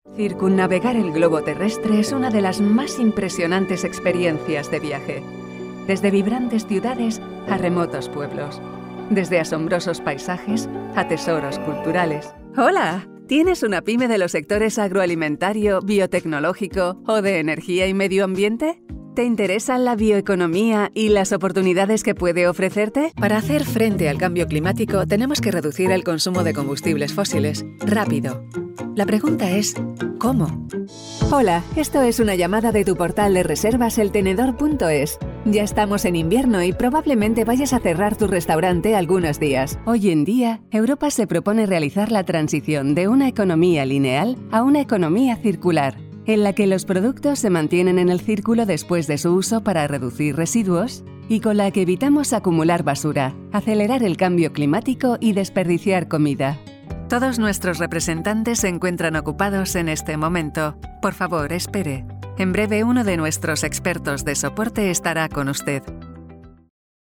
Circunnavegar el globo terrestre es una de las más impresionantes experiencias de viaje. Desde vibrantes ciudades a remotos pueblos. Desde asombrosos paisajes a tesoros culturales. ¡Hola! ¿Tienes una pyme de los sectores agroalimentario, biotecnológico o de energía y medio ambiente? ¿Te interesan la bioeconomía y las oportunidades que puede ofrecerte? Para hacer frente al cambio climático tenemos que reducir el consumo de combustibles fósiles rápido. La pregunta es, ¿cómo? Hola, esto es una llamada de tu portal de reservas eltenedor.es. Ya estamos en invierno y probablemente vayas a cerrar tu restaurante algunos días. Hoy en día, Europa se propone realizar la transición de una economía lineal a una economía circular, en la que los productos se mantienen en el círculo después de su uso para reducir residuos y con la que evitamos acumular basura, acelerar el cambio climático y desperdiciar comida. Todos nuestros representantes se encuentran ocupados en este momento. Por favor, espere. En breve uno de nuestros expertos de soporte estará con usted.